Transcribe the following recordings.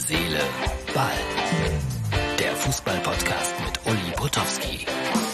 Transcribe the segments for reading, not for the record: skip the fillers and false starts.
Seele, Ball. Der Fußball-Podcast mit Uli Potowski.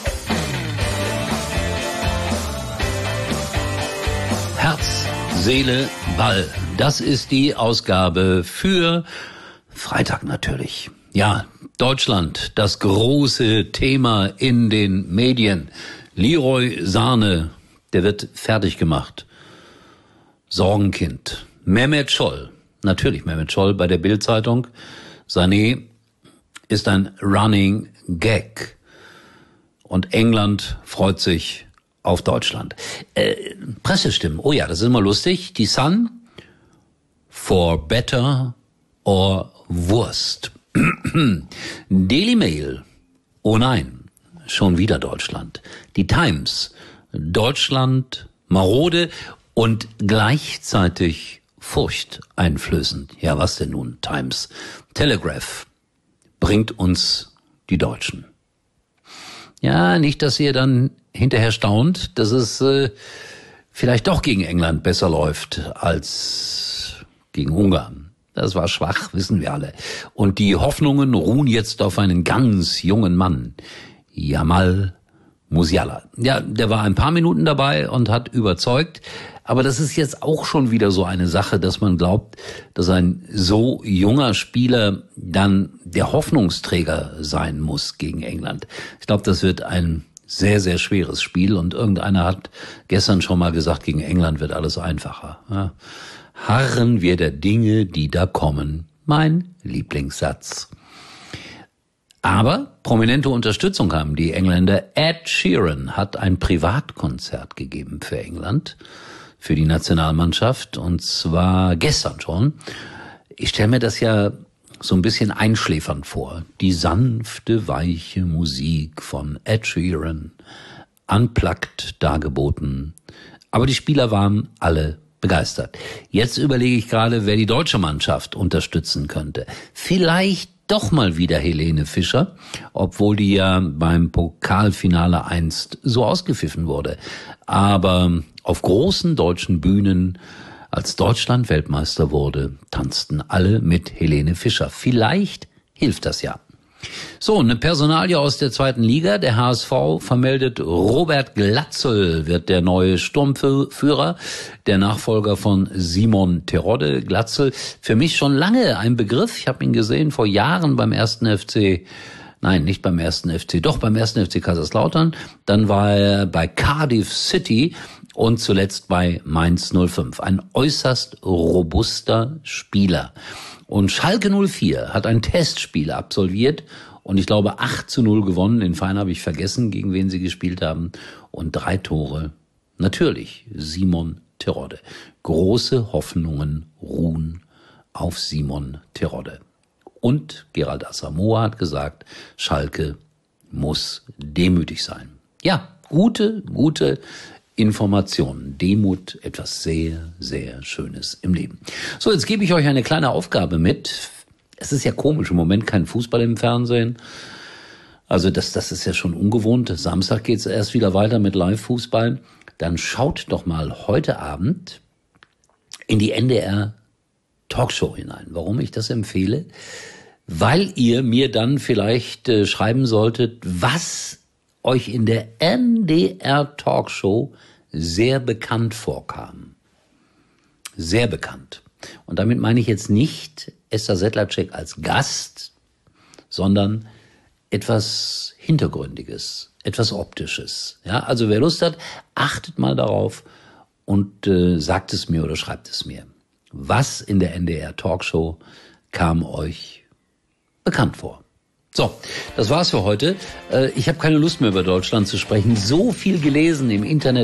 Herz, Seele, Ball. Das ist die Ausgabe für Freitag natürlich. Ja, Deutschland, das große Thema in den Medien. Leroy Sane, der wird fertig gemacht. Sorgenkind. Mehmet Scholl, natürlich Mehmet Scholl bei der Bild-Zeitung. Sané ist ein Running Gag. Und England freut sich auf Deutschland. Pressestimmen, oh ja, das ist immer lustig. Die Sun, for better or Wurst. Daily Mail, oh nein, schon wieder Deutschland. Die Times, Deutschland marode und gleichzeitig furchteinflößend. Ja, was denn nun? Times. Telegraph bringt uns die Deutschen. Ja, nicht, dass ihr dann hinterher staunt, dass es vielleicht doch gegen England besser läuft als gegen Ungarn. Das war schwach, wissen wir alle. Und die Hoffnungen ruhen jetzt auf einen ganz jungen Mann. Jamal Musiala. Ja, der war ein paar Minuten dabei und hat überzeugt. Aber das ist jetzt auch schon wieder so eine Sache, dass man glaubt, dass ein so junger Spieler dann der Hoffnungsträger sein muss gegen England. Ich glaube, das wird ein sehr, sehr schweres Spiel. Und irgendeiner hat gestern schon mal gesagt, gegen England wird alles einfacher. Ja. Harren wir der Dinge, die da kommen. Mein Lieblingssatz. Aber prominente Unterstützung haben die Engländer. Ed Sheeran hat ein Privatkonzert gegeben für England, für die Nationalmannschaft, und zwar gestern schon. Ich stelle mir das ja so ein bisschen einschläfernd vor. Die sanfte, weiche Musik von Ed Sheeran, unplugged dargeboten. Aber die Spieler waren alle begeistert. Jetzt überlege ich gerade, wer die deutsche Mannschaft unterstützen könnte. Vielleicht doch mal wieder Helene Fischer, obwohl die ja beim Pokalfinale einst so ausgepfiffen wurde. Aber auf großen deutschen Bühnen, als Deutschland Weltmeister wurde, tanzten alle mit Helene Fischer. Vielleicht hilft das ja. So, eine Personalie aus der zweiten Liga. Der HSV vermeldet, Robert Glatzel wird der neue Sturmführer, der Nachfolger von Simon Terodde. Glatzel, für mich schon lange ein Begriff. Ich habe ihn gesehen vor Jahren beim ersten FC, nein, nicht beim ersten FC, doch beim ersten FC Kaiserslautern. Dann war er bei Cardiff City und zuletzt bei Mainz 05. Ein äußerst robuster Spieler. Und Schalke 04 hat ein Testspiel absolviert und ich glaube 8-0 gewonnen. Den Verein habe ich vergessen, gegen wen sie gespielt haben. Und 3 Tore, natürlich Simon Terodde. Große Hoffnungen ruhen auf Simon Terodde. Und Gerald Asamoah hat gesagt, Schalke muss demütig sein. Ja, gute Informationen, Demut, etwas sehr, sehr Schönes im Leben. So, jetzt gebe ich euch eine kleine Aufgabe mit. Es ist ja komisch, im Moment kein Fußball im Fernsehen. Also das ist ja schon ungewohnt. Samstag geht's erst wieder weiter mit Live-Fußball. Dann schaut doch mal heute Abend in die NDR Talkshow hinein. Warum ich das empfehle? Weil ihr mir dann vielleicht schreiben solltet, was euch in der NDR Talkshow sehr bekannt vorkam. Sehr bekannt. Und damit meine ich jetzt nicht Esther Sedlacek als Gast, sondern etwas Hintergründiges, etwas Optisches. Ja, also wer Lust hat, achtet mal darauf und sagt es mir oder schreibt es mir. Was in der NDR Talkshow kam euch bekannt vor? So, das war's für heute. Ich habe keine Lust mehr über Deutschland zu sprechen. So viel gelesen im Internet.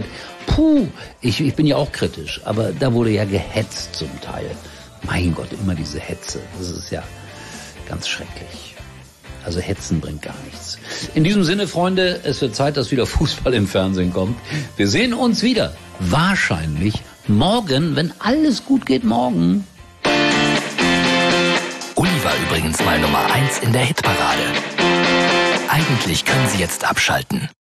Ich bin ja auch kritisch, aber da wurde ja gehetzt zum Teil. Mein Gott, immer diese Hetze. Das ist ja ganz schrecklich. Also Hetzen bringt gar nichts. In diesem Sinne, Freunde, es wird Zeit, dass wieder Fußball im Fernsehen kommt. Wir sehen uns wieder. Wahrscheinlich morgen, wenn alles gut geht, morgen. Uli war übrigens mal Nummer 1 in der Hitparade. Eigentlich können Sie jetzt abschalten.